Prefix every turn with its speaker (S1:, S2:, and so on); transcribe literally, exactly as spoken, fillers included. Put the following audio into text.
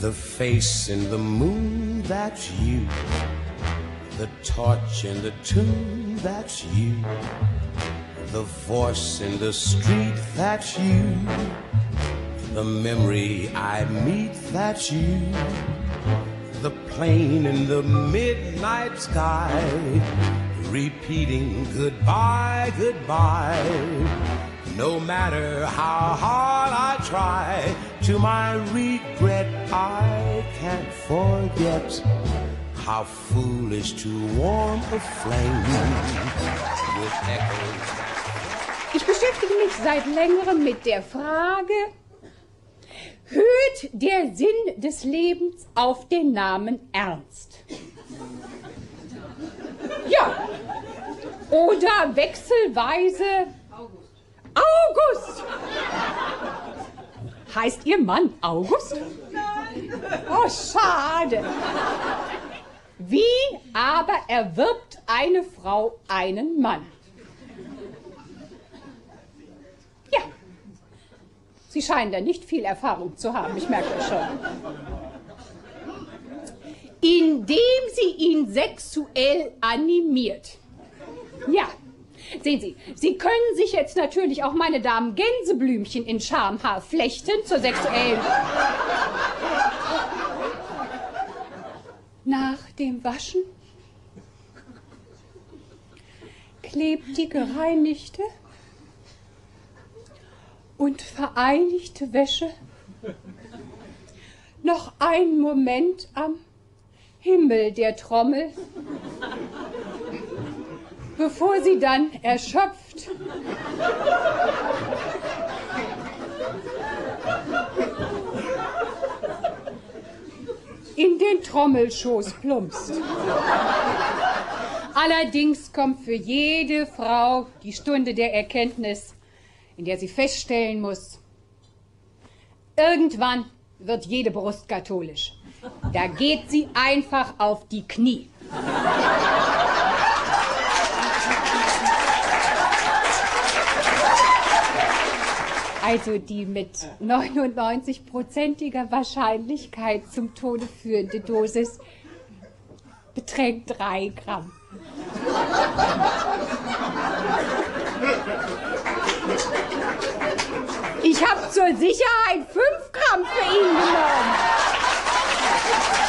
S1: The face in the moon, that's you. The torch in the tomb, that's you. The voice in the street, that's you. The memory I meet, that's you. The plane in the midnight sky, repeating goodbye, goodbye. No matter how hard I try, to my regret I can't forget how foolish to warm a flame with echoes.
S2: Ich beschäftige mich seit längerem mit der Frage, hört der Sinn des Lebens auf den Namen Ernst? Ja. Oder wechselweise August. Heißt Ihr Mann August? Oh, schade. Wie aber erwirbt eine Frau einen Mann? Ja, Sie scheinen da nicht viel Erfahrung zu haben, ich merke das schon. Indem sie ihn sexuell animiert. Ja, sehen Sie, Sie können sich jetzt natürlich auch, meine Damen, Gänseblümchen in Schamhaar flechten zur sexuellen... Nach dem Waschen klebt die gereinigte und vereinigte Wäsche noch einen Moment am Himmel der Trommel, bevor sie dann erschöpft in den Trommelschoß plumpst. Allerdings kommt für jede Frau die Stunde der Erkenntnis, in der sie feststellen muss, irgendwann wird jede Brust katholisch. Da geht sie einfach auf die Knie. Also die mit neunundneunzig-prozentiger Wahrscheinlichkeit zum Tode führende Dosis beträgt drei Gramm. Ich habe zur Sicherheit fünf Gramm für ihn genommen.